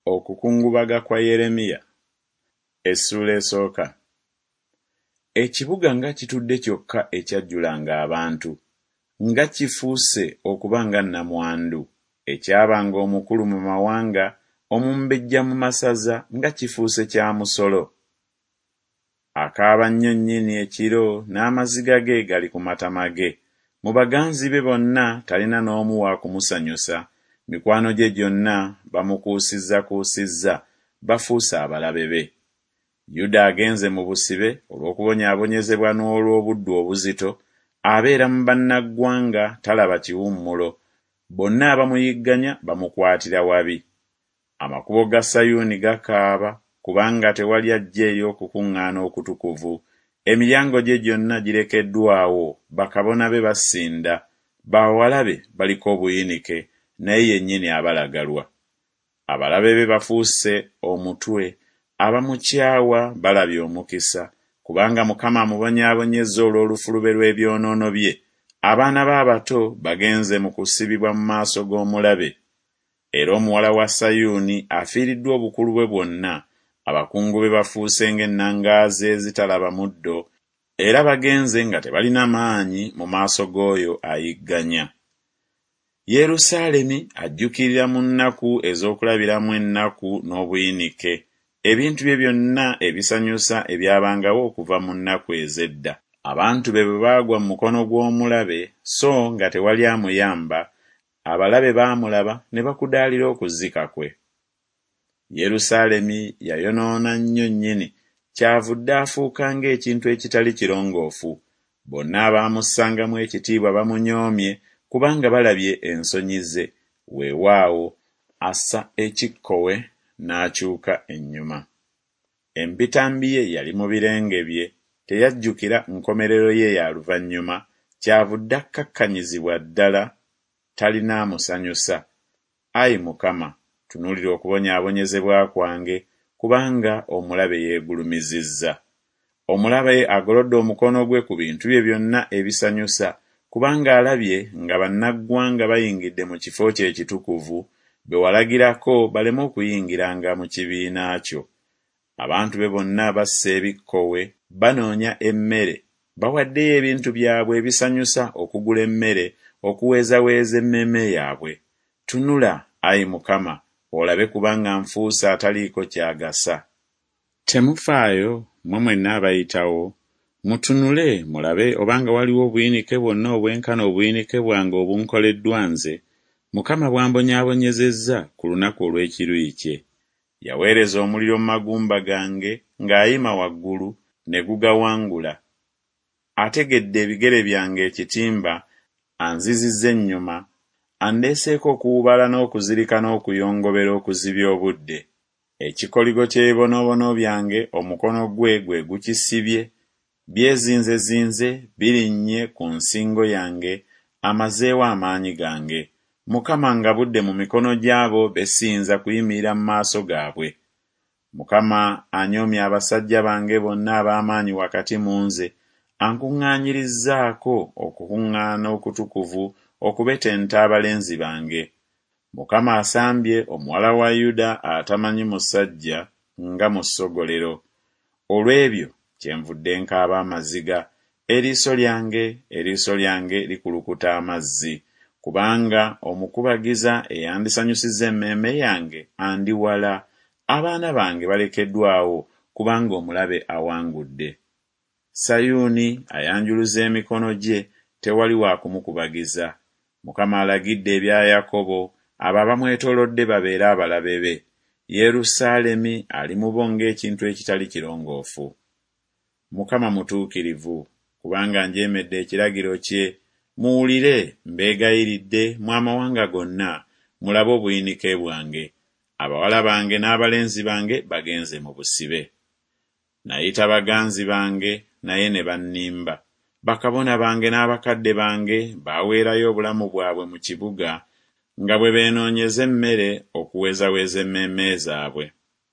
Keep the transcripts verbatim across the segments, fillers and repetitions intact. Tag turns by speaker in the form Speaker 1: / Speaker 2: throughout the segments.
Speaker 1: Okukungubaga kwa Yeremiya. Essula esooka. Ekibuga nga kitudde kyokka ekyajjulanga abantu, nga kifuuse okuba nga nnamwandu, ekyabanga omukulu mu mawanga, omumbejja mu masaza nga kifuuse kya musolo. Akaaba nnyo nnyini ekiro n'amaziga ge gali ku matama ge. Mu baganzi be bonna talina n'omu wa kumusanyusa. Mikwano gye gyonna bamukuusizza-kuusizza, bafuuse abalabe be. Yuda agenze mu busibe olw'okubonyaabonyezebwa n'olw'obuddu obuzito, abeera mu bannaggwanga talaba kiwummulo. Bonna abamuyigganya bamukwatira wabi. Amakubo ga Sayuuni gakaaba, kubanga tewali ajja eri okukuŋŋaana okutukuvu. Emiryango gye gyonna girekeddwawo, bakabona be basinda, bawala be baliko obuyinike, naye yennyini abalagalwa. Abalabe be bafuuse omutwe, abamukyawa balabye omukisa, kubanga Mukama amubonyaabonyezza olw'olufulube lw'ebyonoono bye. Abaana b'abato bagenze mu kusibibwa mu maaso g'omulabe. Era omuwala wa Sayuuni afiiriddwa obukulu bwe bwonna. Abakungu be bafuuse ng'ennangaazi ezitalaba muddo, era bagenze nga tebalina maanyi mu maaso g'oyo ayigganya. Yerusaalemi ajjukirira mu nnaku ez'okulabiramu ennaku n'obuyinike, ebintu bye byonna ebisanyusa ebyabangawo okuva mu nnaku ez'edda. Abantu be bwe baagwa mu mukono gw'omulabe, so nga tewali amuyamba, abalabe baamulaba ne bakudaalira okuzika kwe. Yerusaalemi yayonoona nnyo nnyini, kyavudde afuuka ng'ekintu ekitali kirongoofu. Bonna abaamussangamu ekitiibwa bamunyoomye, kubanga balabye ensonyi ze. Weewaawo assa ekikkowe n'akyuka ennyuma. Empitambi ye yali mu birenge bye, teyajjukira nkomerero ye ya luvannyuma, kyavudde akkakkanyizibwa ddala, talina amusanyusa. Ayi Mukama, tunuulira okubonyaabonyezebwa kwange, kubanga omulabe yeegulumizizza. Omulabe agolodde omukono gwe ku bintu bye byonna ebisanyusa, kubanga alabye nga bannaggwanga bayingidde mu kifo kye ekitukuvu, be walagirako baleme okuyingiranga mu kibiina kyo. Abantu be bonna bassa ebikkowe, banoonya emmere, bawaddeyo ebintu byabwe ebisanyusa okugula emmere, okuweezaweeza emmeeme yaabwe. Tunula, Ayi Mukama, olabe kubanga nfuuse ataliiko kyagasa. Temufaayo mmwe mwenna abayitawo, mutunule mulabe obanga waliwo obuyinike bwonna obwenkana obuyinike bwange obunkoleddwa nze, Mukama bw'ambonyaabonyezezza ku lunaku olw'ekiruyi kye. Yaweereza omuliro mu magumba gange ng'ayima waggulu ne gugawangula. Ategedde ebigere byange ekitimba, anzizizza ennyuma, andeeseeko okuwubala n'okuzirika n'okuyongobera okuzibya obudde. Ekikoligo ky'ebibonoobono byange omukono gwe gwe gukisibye, byezinzezinze birinnye ku nsingo yange, amazeewo amaanyi gange. Mukama ngabudde mu mikono gy'abo besinza kuyimirira mu maaso gaabwe. Mukama anyoomye abasajja bange bonna ab'amaanyi wakati mu nze, ankuŋŋaanyirizzaako okukuŋŋaana okutukuvu okubetenta abalenzi bange. Mukama asambye omuwala wa Yuda atamanyi musajja nga mu ssogolero. Olw'ebyo kyenvudde nkaaba amaziga, eriiso lyange, eriiso lyange likulukuta amazzi, kubanga omukubagiza eyandisanyusizza emmeeme yange andi wala. Abaana bange balekeddwawo, kubanga omulabe awangudde. Sayuuni ayanjuluza emikono gye, tewali wa kumukubagiza. Mukama alagidde ebya Yakobo, abo abamwetoolodde babeere abalabe be. Yerusaalemi ali mu bo ng'ekintu ekitali kirongoofu. Mukama mutuukirivu, kubanga njeemedde ekiragiro kye. Muwulire, mbeegayiridde mu amawanga gonna, mulabe obuyinike bwange. Abawala bange n'abalenzi bange bagenze mu busibe. Nayita baganzi bange, naye ne bannimba. Bakabona bange n'abakadde bange baaweerayo obulamu bwabwe mu kibuga, nga bwe beenoonyeza emmere okuweezaweeza emmeeme zaabwe.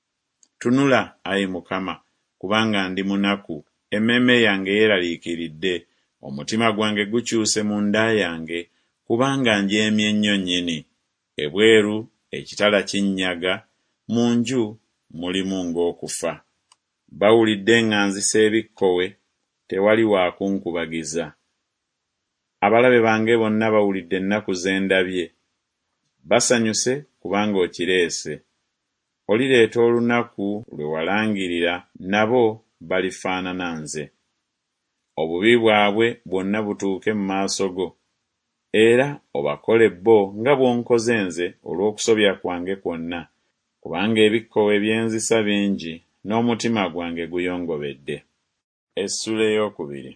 Speaker 1: Tunula, Ayi Mukama, kubanga ndi munaku, emmeeme yange yeeraliikiridde, omutima gwange gukyuse mu nda yange, kubanga njeemye nnyo nnyini. Ebweru ekitala kinnyaga, mu nju mulimu ng'okufa. Bawulidde nga nzisa ebikkowe, tewali waakunkubagiza. Abalabe bange bonna bawulidde ennaku ze ndabye. Basanyuse kubanga okireese. Olireeta olunaku lwe walangirira, nabo balifaanana nze. Obubi bwabwe bwonna butuuke mu maaso go, era obakole bo nga bw'onkoze nze olw'okusobya kwange kwonna, kubanga ebikkowe byenzisa bingi, n'omutima gwange guyongobedde. Essula eyookubiri.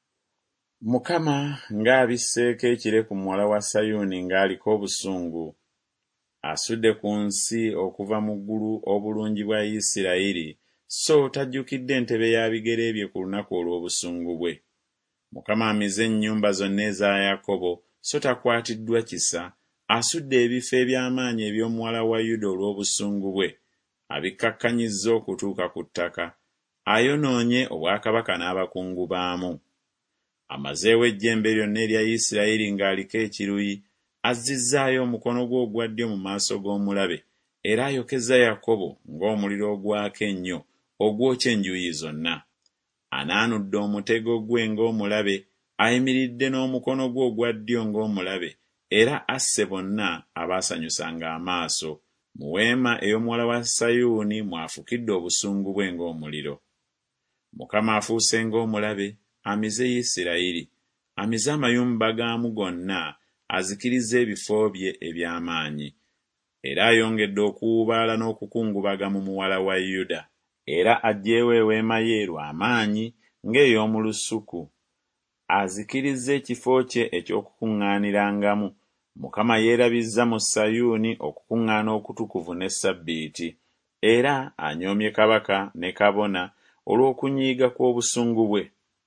Speaker 1: Mukama ng'abisseeko ekire ku muwala wa Sayuuni ng'aliko obusungu. Asudde ku nsi okuva mu ggulu obulungi bwa Isirayiri, so tajjukidde entebe ya bigere bye ku lunaku olw'obusungu bwe. Mukama amize ennyumba zonna eza Yakobo, so takwatiddwa kisa. Asudde ebifo eby'amaanyi eby'omuwala wa Yuda olw'obusungu bwe. Abikkakkanyizza okutuuka ku ttaka. Ayonoonye obwakabaka n'abakungu baamu. Amazeewo ejjembe lyonna erya Isirayiri ng'aliko ekiruyi. Azzizzaayo omukono gwe ogwa ddyo mu maaso g'omulabe, era ayokeza Yakobo ng'omuliro ogwaka ennyo ogwokya enjuuyi zonna. Anaanudde omutego gwe ng'omulabe, ayimiridde n'omukono gwe ogwa ddyo ng'omulabe, era asse bonna abaasanyusanga amaaso. Mu weema ey'omuwala wa Sayuuni mwafukidde obusungu bwe ng'omuliro. Mukama afuuse ng'omulabe, amize Isirayiri, amize amayumba gaamu gonna, azikiriza ebifo bye eby'amaanyi. Era ayongedde okuwubaala n'okukungubaga mu muwala wa Yuda. Era aggyeewo eweema ye lw'amaanyi ng'ey'omu lusuku. Azikiriza ekifo kye eky'okukuŋŋaanirangamu. Mukama yeerabizza mu Sayuuni okukuŋŋaana okutukuvu ne Ssabbiiti. Era anyoomye kabaka ne kabona olw'okunyiiga kw'obusungu bwe.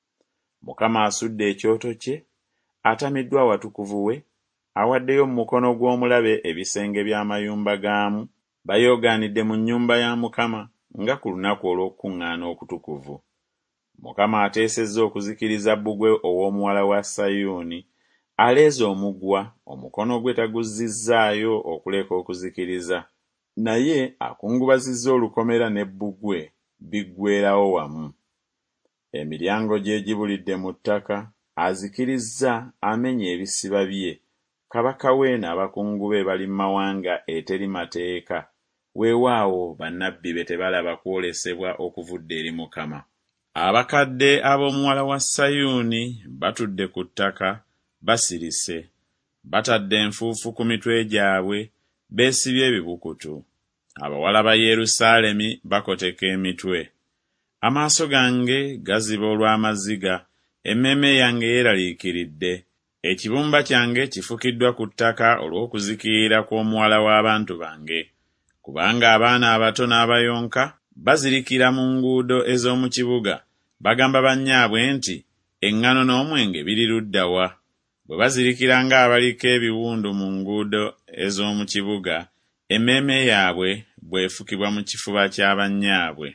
Speaker 1: Mukama asudde ekyoto kye, atamiddwa awatukuvu we, awaddeyo mu mukono gw'omulabe ebisenge by'amayumba gaamu. Bayoogaanidde mu nnyumba ya Mukama nga ku lunaku olw'okukuŋŋaana okutukuvu. Mukama ateesezza okuzikiriza bbugwe ow'omuwala wa Sayuuni. Aleeze omugwa, omukono gwe taguzizzaayo okuleka okuzikiriza. Naye akungubazizza olukomera ne bbugwe biggweerawo wamu. Emiryango gye gibulidde mu ttaka, azikirizza amenye ebisiba bye. Kabaka we n'abakungu be bali mu mawanga eteri mateeka. Weewaawo bannabbi be tebalaba kwolesebwa okuvudde eri Mukama. Abakadde ab'omuwala wa Sayuuni batudde ku ttaka, basirise. Batadde enfuufu ku mitwe gyabwe, beesibye ebibukutu. Abawala ba Yerusaalemi bakoteka emitwe. Amaaso gange gaziba olw'amaziga, emmeeme yange yeeraliikiridde. Ekibumba kyange kifukiddwa ku ttaka olw'okuzikirira kw'omuwala w'abantu bange. Kubanga abaana abato n'abayonka bazirikira mu nguudo ez'omu kibuga, bagamba bannyaabwe nti, eŋŋano n'omwenge biri ludda wa? Bwe bazirikira ng'abaliko ebiwundu mu nguudo ez'omu kibuga, emmeeme yaabwe bw'efukibwa mu kifuba kya bannyaabwe.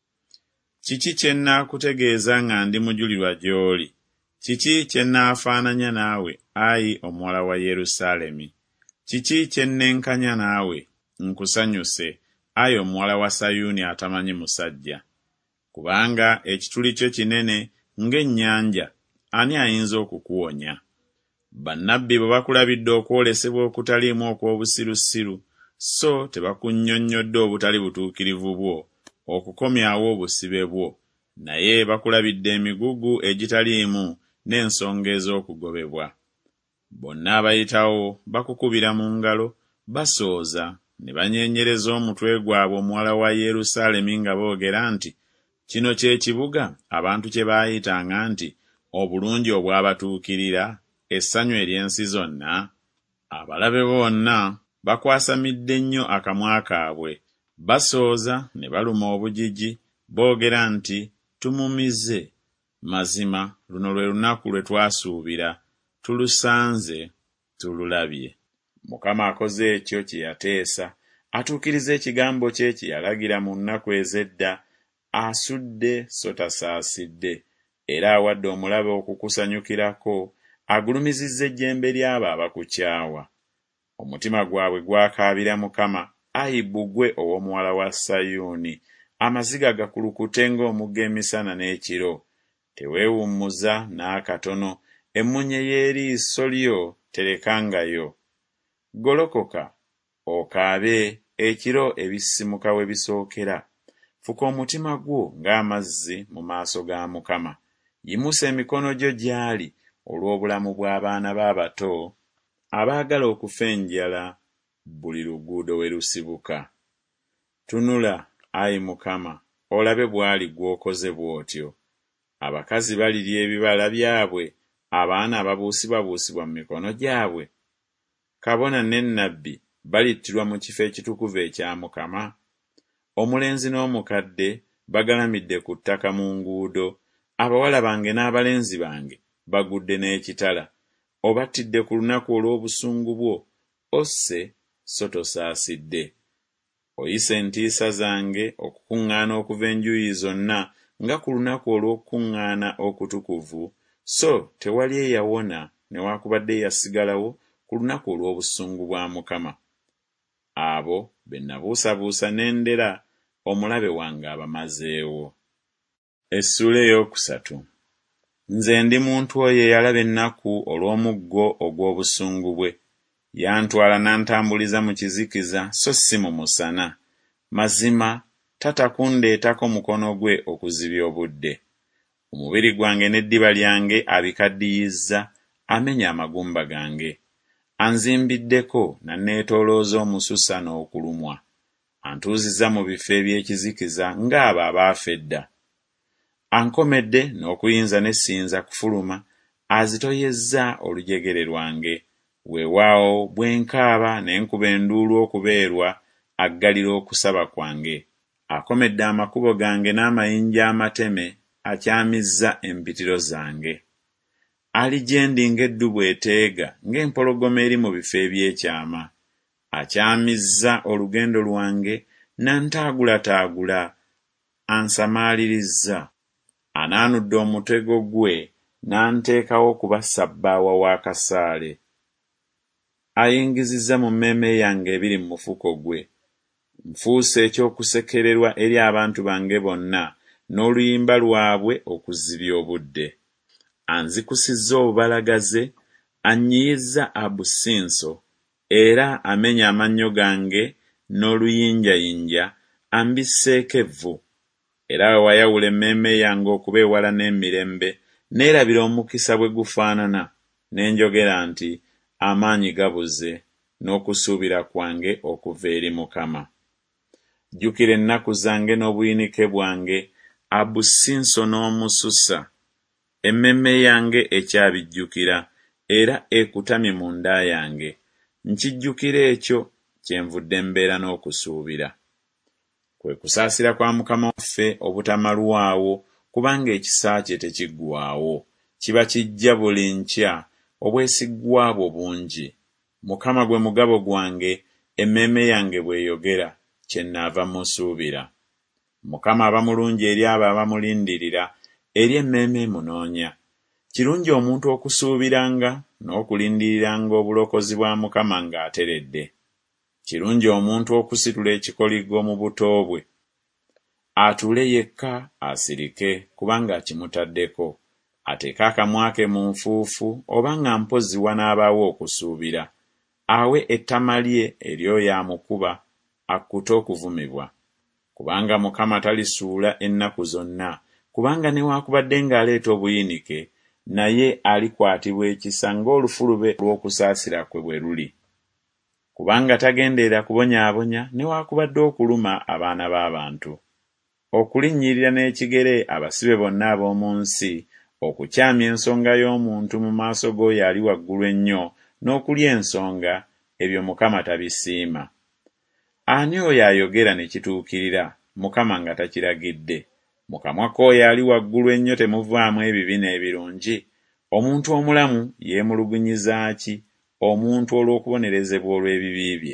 Speaker 1: Kiki kye nnaakutegeeza nga ndi mujulirwa gy'oli? Kiki kye nnaafaananya naawe, ayi omuwala wa Yerusaalemi? Kiki kye nnenkanya naawe, nkusanyuse, ayi omuwala wa Sayuuni atamanyi musajja? Kubanga ekituli kyo kinene ng'ennyanja, ani ayinza okukuwonya? Bannabbi bwe bakulabidde okwolesebwa okutaliimu okw'obusirusiru, so tebakunnyonnyodde obutali butuukirivu bwo, okukomyawo obusibe bwo, naye bakulabidde emigugu egitaliimu n'ensonga ez'okugobebwa. Bonna abayitawo bakukubira mu ngalo, basooza, ne banyeenyereza omutwe gwabwe omuwala wa Yerusaalemi nga boogera nti, kino kye kibuga abantu kye baayitanga nti, obulungi obwabatuukirira, essanyu ery'ensi zonna? Abalabe bonna bakwasamidde nnyo akamwa kaabwe, basooza ne baluma obujiji, boogera nti, tumumize. Mazima luno lwe lunaku lwe twasuubira, tulusanze, tululabye. Mukama akoze ekyo kye yateesa, atuukiriza ekigambo kye kye yalagira mu nnaku ez'edda. Asudde so tasaasidde, era awadde omulabe okukusanyukirako, agulumizizza ejjembe ly'abo abakukyawa. Omutima gwabwe gwakaabira Mukama, ayi bbugwe ow'omuwala wa Sayuuni, amaziga gakulukute ng'omugga emisana n'ekiro. Teweewummuza n'akatono, emmunye y'eriiso lyo terekangayo. Golokoka okaabe ekiro ebisimuka we bisookera. Fuka omutima gwo ng'amazzi mu maaso ga Mukama. Yimusa emikono gyo gy'ali olw'obulamu bw'abaana b'abato abaagala okufa enjala buli luguudo we lusibuka. Tunula, ayi Mukama, olabe bw'ali gw'okoze bw'otyo. Abakazi balirya ebibala byabwe, abaana ababuusibwabuusibwa mu mikono gyabwe. Kabona ne nnabbi balittirwa mu kifo ekitukuvu ekya Mukama. Omulenzi n'omukadde bagalamidde ku ttaka mu nguudo. Abawala bange n'abalenzi bange bagudde n'ekitala. Obattidde ku lunaku olw'obusungu bwo, osse so tosaasidde. Oyise entiisa zange okukuŋŋaana okuva enjuuyi zonna nga ku lunaku olw'okukuŋŋaana okutukuvu, so tewali eyawona newaakubadde eyasigalawo ku lunaku olw'obusungu bwa Mukama. Abo be nabuusabuusa n'endera, omulabe wange abamazeewo. Essula ey'okusatu. Nze ndi muntu oyo eyalaba ennaku olw'omuggo ogw'obusungu bwe. Yantwala n'antambuliza mu kizikiza so si mu musana. Mazima tatakundeetako mukono gwe okuzibya obudde. Omubiri gwange n'eddiba lyange abikaddiyizza, amenya amagumba gange. Anzimbiddeko nanneetoolooza omususa n'okulumwa. Antuuzizza mu bifo eby'ekizikiza ng'abo abaafa edda. Ankomedde n'okuyinza ne siyinza kufuluma, azitoyezza olujegere lwange. Weewaawo bwe nkaaba ne nkuba enduulu okubeerwa, aggalira okusaba kwange. Akomedde amakubo gange n'amayinja amateme, akyamizza empitiro zange. Ali gye ndi ng'eddubu eteega, ng'empologoma eri mu bifo eby'ekyama. Akyamizza olugendo lwange, n'antaagulataagula, ansamalirizza. Anaanudde omutego gwe, n'anteekawo kuba ssabbaawa w'akasaale. Ayingizizza mu mmeeme yange ebiri mu mufuko gwe. Nfuuse ekyokusekererwa eri abantu bange bonna, n'oluyimba lwabwe okuzibya obudde. Anzikusizza obubalagaze, annyiyizza abusinso, era amenya amannyo gange n'oluyinjayinja, ambisseeko evvu. Era we wayawula emmeeme yange okuba ewala n'emirembe, neerabira omukisa bwe gufaanana, ne njogera nti amaanyi gabuze, n'okusuubira kwange okuva eri Mukama. Jjukira ennaku zange n'obuyinike bwange, abusinso n'omususa. Emmeeme yange ekyabijjukira, era ekutamye mu nda yange. Nkijjukira ekyo kyenvudde mbeera n'okusuubira. Kwe kusaasira kwa Mukama waffe obutamalwawo, kubanga ekisa kye tekiggwaawo. Kiba kijja buli nkya, obwesigwa bwo bungi. Mukama gwe mugabo gwange, emmeeme yange bw'eyogera, kyennaava musuubira. Mukama aba mulungi eri abo abamulindirira, eri emmeeme emunoonya. Kirungi omuntu okusuubiranga n'okulindiriranga obulokozi bwa Mukama ng'ateredde. Kirungi omuntu okusitula ekikoligo mu buto bwe, atuule yekka asirike kubanga kimutaddeko, ateeke akamwa ke mu nfuufu oba nga mpozzi wanaabaawo okusuubira, awe ettama lye eryoyo amukuba, akkute okuvumibwa. Kubanga Mukama talisuula ennaku zonna, kubanga newaakubadde ng'aleeta obuyinike, naye alikwatibwa ekisa ng'olufulube lw'okusaasira kwe bwe luli. Kubanga tagendeera kubonyaabonya newaakubadde okuluma abaana b'abantu. Okulinnyirira n'ekigere abasibe bonna ab'omu nsi, okukyamya ensonga y'omuntu mu maaso g'oyo ali waggulu ennyo, n'okulya ensonga, ebyo Mukama tabisiima. Ani oyo ayogera ne kituukirira, Mukama nga takiragidde? Mu kamwa k'oyo ali waggulu ennyo temuvaamu ebibi n'ebirungi? Omuntu omulamu yeemulugunyiza ki omuntu olw'okubonerezebwa olw'ebibi bye?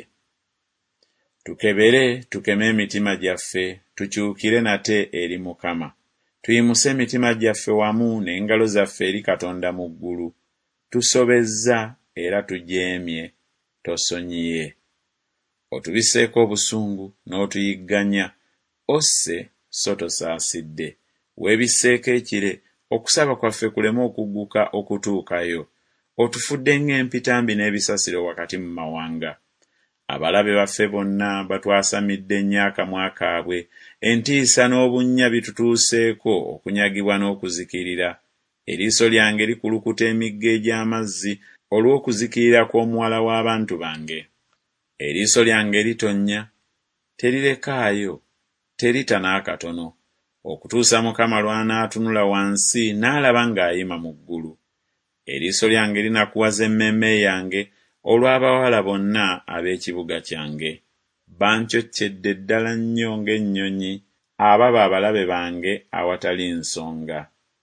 Speaker 1: Tukebere, tukeme emitima gyaffe, tukyukire nate eri Mukama. Tuyimuse emitima gyaffe wamu n'engalo zaffe eri Katonda mu ggulu. Tusobezza era tujeemye, tosonyiye. otubiseeko obusungu n'otuyigganya, osse so tosaasidde. Weebiseeko ekire, okusaba kwaffe kuleme okugguka okutuukayo. Otufudde ng'empitambi n'ebisasiro wakati mu mawanga. Abalabe baffe bonna batwasamidde nnyo akamwa kaabwe, entiisa n'obunnya bitutuuseeko okunyagibwa n'okuzikirira. Eriiso lyange likulukuta emigga egy'amazzi olw'okuzikirira kw'omuwala w'abantu bange. Eriiso lyange litonnya, terirekaayo, terita n'akatono, okutuusa Mukama lw'anaatunula wansi n'alaba ng'ayima mu ggulu. Eriiso lyange linakuwaza emmeeme yange olw'abawala bonna ab'ekibuga kyange. Bancoccedde ddala nnyo ng'ennyonyi ababa abalabe bange awatali nsonga.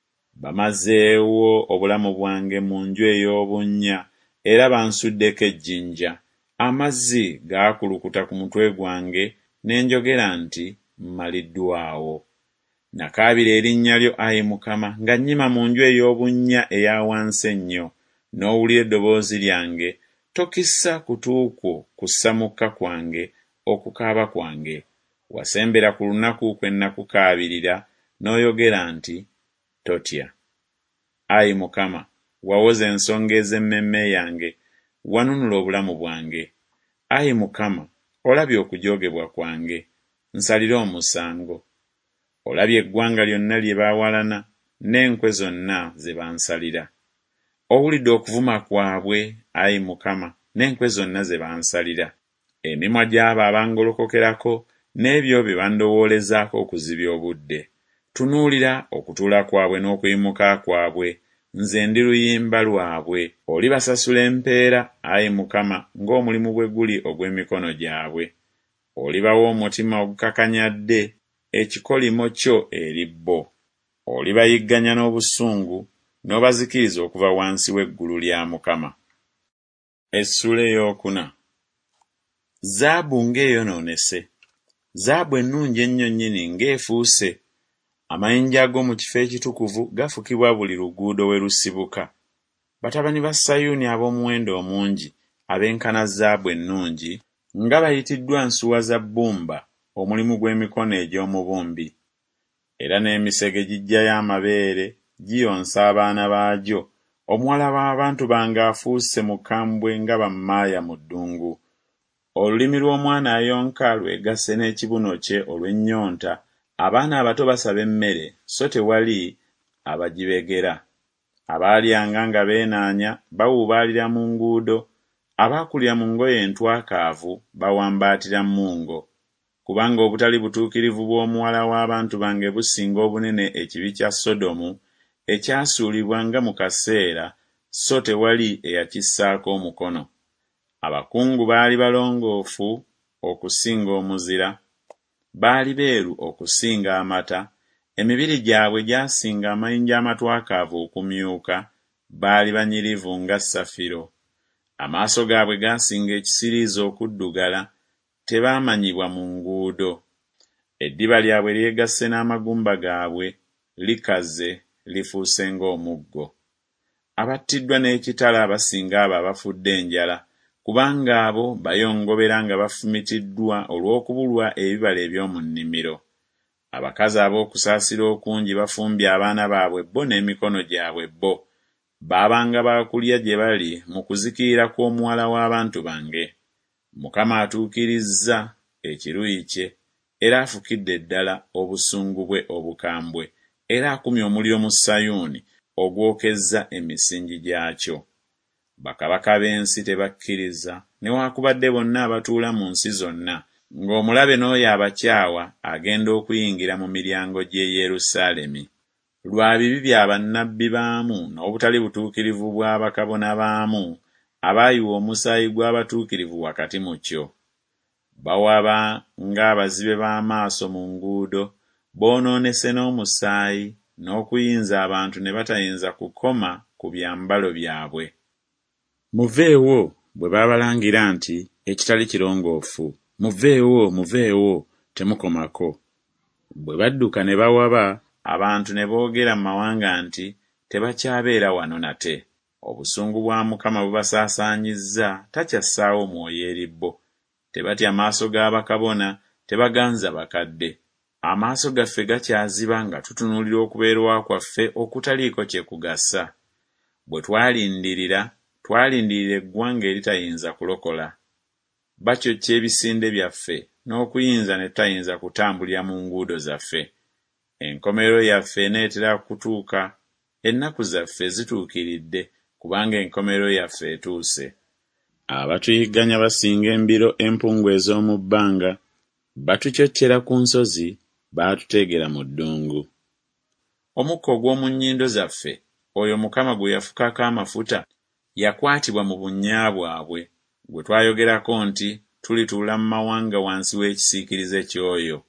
Speaker 1: Bamazeewo obulamu bwange mu nju ey'obunnya era bansuddeko ejjinja. Amazzi gaakulukuta ku mutwe gwange ne njogera nti mmaliddwawo. Nakaabira erinnya lyo, Ayi Mukama, nga nnyima mu nju ey'obunnya eya wansi ennyo, n'owulira eddoboozi lyange. Tokissa kutu kwo kussa mukka kwange okukaaba kwange. Wasembera ku lunaku kwe nakukaabirira n'oyogera nti, totya. Ayi Mukama, wawoza ensonga ez'emmeeme yange, wanunula obulamu bwange. Ayi Mukama, olabye okujoogebwa kwange, nsalira omusango. Olabye eggwanga lyonna lye baawalana, n'enkwe zonna ze bansalira. Owulidde okuvuma kwabwe, Ayi Mukama, n'enkwe zonna ze bansalira. Emimwa gy'abo abangolokokerako n'ebyo bye bandowoolezaako okuzibya obudde. Tunuulira okutuula kwabwe n'okuyimuka kwabwe, nze ndi luyimba lwabwe. Olibasasula empeera, Ayi Mukama, ng'omulimu bwe guli ogw'emikono gyabwe. Olibawa omutima ogukakanyadde, ekikolimo kyo eri bo. Olibayigganya n'obusungu, n'obazikiriza okuva wansi w'eggulu lya Mukama. Essula eyookuna. Zaabu ng'eyonoonese, zaabu ennungi ennyo nnyini ng'efuuse. Amayinja ag'omu kifo ekitukuvu gafukibwa buli luguudo we lusibuka. Batabani ba Sayuuni ab'omuwendo omungi, ab'enkana zaabu ennungi, nga bayitiddwa nsuwa za bbumba, omulimu gw'emikono egy'omubumbi. Era n'emisege gijjayo amabeere, giyonsa abaana baagyo. Omuwala w'abantu bange afuuse mukambwe nga bammaaya mu ddungu. Olulimi lw'omwana ayonka lwegasse n'ekibuno kye olw'ennyonta. Abaana abato basaba emmere, so tewali abagibegera. Abaalyanga nga beenaanya bawuubaalira mu nguudo. Abaakulira mu ngoye entwakaavu bawambaatira mmungo. Kubanga obutali butuukirivu bw'omuwala w'abantu bange businga obunene ekibi kya Sodomu, ekyasuulibwanga mu kaseera, so tewali eyakissaako omukono. Abakungu baali balongoofu okusinga omuzira, baali beeru okusinga amata, emibiri gyabwe gyasinga amayinja amatwakaavu okumyuka, baali banyirivu nga safiro. Amaaso gaabwe gaasinga ekisiriiza okuddugala, tebaamanyibwa mu nguudo. Eddiba lyabwe lyegasse n'amagumba gaabwe, likaze lifuuse ng'omuggo. Abattiddwa n'ekitala abasinga abo abafudde enjala, kubanga abo bayongobera nga bafumitiddwa olw'okubulwa ebibala eby'omu nnimiro. Abakazi ab'okusaasira okungi bafumbye abaana baabwe bo n'emikono gyabwe bo. Baabanga baakulya gye bali mu kuzikirira kw'omuwala w'abantu bange. Mukama atuukirizza ekiruyi kye, era afukidde ddala obusungu bwe obukambwe, era akumye omuliro mu Sayuuni ogwokezza emisingi gyakyo. Bakabaka b'ensi tebakkiriza, newaakubadde bonna abatuula mu nsi zonna, ng'omulabe n'oyo abakyawa agenda okuyingira mu miryango gy'e Yerusaalemi. Lwa bibi bya bannabbi baamu n'obutali butuukirivu bwa bakabona baamu, abaayiwa omusaayi gw'abatuukirivu wakati mu kyo. Bawaba ng'abazibe b'amaaso mu nguudo, boonoonese n'omusaayi, n'okuyinza abantu ne batayinza kukoma ku byambalo byabwe. Muveewo bwe baabalangira nti ekitali kirongoofu, muveewo, muveewo, temukomako. Bwe badduka ne bawaba, abantu ne boogera mu mawanga nti tebakyabeera wano nate. Obusungu bwa Mukama bubasaasaanyizza, takyassaawo mwoyo eri bo. tebatya maaso g'abakabona, tebaganza bakadde. Amaaso gaffe gakyaziba nga tutunuulira okubeerwa kwaffe okutaliiko kye kugasa. Bwe twalindirira, twalindirira eggwanga eritayinza kulokola. Bakyokya ebisinde byaffe n'okuyinza ne tutayinza kutambulira mu nguudo zaffe. Enkomerero yaffe eneetera kutuuka, ennaku zaffe zituukiridde kubanga enkomerero yaffe etuuse. Abatuyigganya basinga embiro empungu ez'omu bbanga, batucyoccera ku nsozi, baatuteegera mu ddungu. Omukka ogw'omu nnyindo zaffe, oyo Mukama gwe yafukako amafuta, yakwatibwa mu bunnya bwabwe, gwe twayogerako nti tulituula mu mawanga wansi w'ekisiikirize ky'oyo.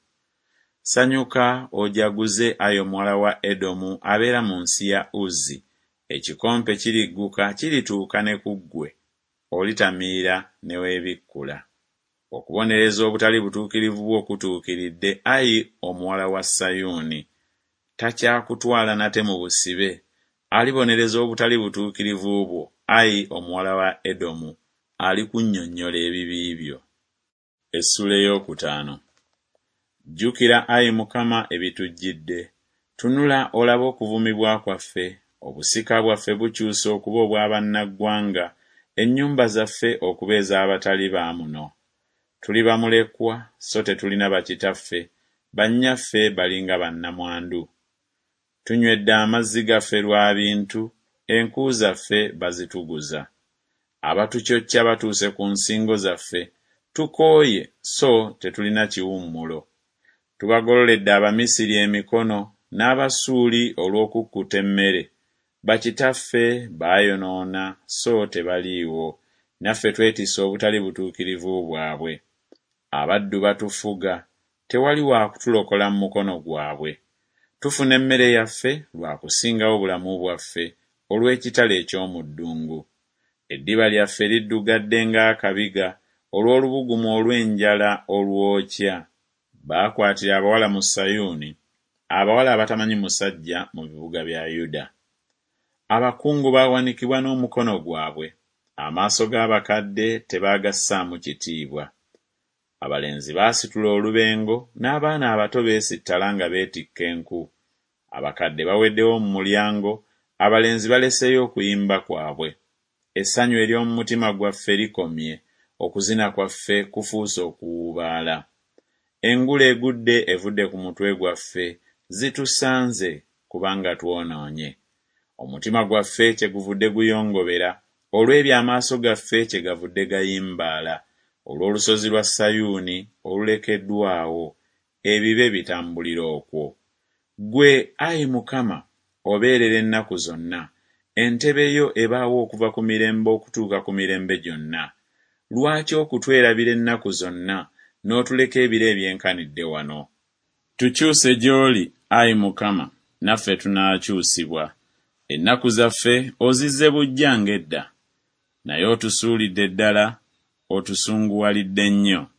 Speaker 1: Sanyuka ojaguze, ayi omuwala wa Edomu abeera mu nsi ya Uzi. Ekikompe kirigguka, kirituuka ne ku ggwe, olitamiira ne weebikkula. Okubonereza obutali butuukirivu bwo kutuukiridde, ayi omuwala wa Sayuuni. Takyakutwala nate mu busibe. Alibonereza obutali butuukirivu bwo, ayi omuwala wa Edomu. Alikunnyonnyola ebibi byo. Essula ey'okutaano. Jjukira, ayi Mukama, ebitujjidde. Tunula olabe okuvumibwa kwaffe. Obusika bwaffe bukyuse okuba obw'abannaggwanga, ennyumba zaffe okuba ez'abatali ba muno. Tuli bamulekwa, so tetulina bakitaffe, bannyaffe balinga bannamwandu. Tunywedde amazzi gaffe lwa bintu, enku zaffe bazituguza. Abatucyoccya batuuse ku nsingo zaffe, tukooye so tetulina kiwummulo. Tubagololedde Abamisiri emikono n'Abasuuli olw'okukkuta emmere. Bakitaffe baayonoona so tebaliiwo, naffe twetisse obutali butuukirivu bwabwe. Abaddu batufuga, tewali wa kutulokola mu mukono gwabwe. Tufuna emmere yaffe lwa kusingawo obulamu bwaffe olw'ekitala eky'omu ddungu. Eddiba lyaffe liddugadde ng'akabiga olw'olubugumu olw'enjala olwokya. Baakwatira abawala mu Sayuuni, abawala abatamanyi musajja mu bibuga bya Yuda. Abakungu baawanikibwa n'omukono gwabwe, amaaso g'abakadde tebaagassaamu kitiibwa. Abalenzi baasitula olubengo, n'abaana abato beesittala nga beetikka enku. Abakadde baweddewo mu mulyango, abalenzi baleseyo okuyimba kwabwe. Essanyu ery'omu mutima gwaffe likomye, okuzina kwaffe kufuuse okuwuubaala. Engule egudde evudde ku mutwe gwaffe, zitusanze kubanga twonoonye. Omutima gwaffe kyeguvudde guyongobera, olw'ebyo amaaso gaffe kyegavudde gayimbaala, olw'olusozi lwa Sayuuni olulekeddwawo, ebibe bitambulira okwo. Ggwe, ayi Mukama, obeerera ennaku zonna, entebe yo ebaawo okuva ku mirembe okutuuka ku mirembe gyonna. Lwaki okutwerabira ennaku zonna, n'otuleka ebiro ebyenkanidde wano? Tukyuse gy'oli, ayi Mukama, naffe tunaakyusibwa. Ennaku zaffe ozizze bujja ng'edda, naye otusuulidde ddala, otusunguwalidde nnyo.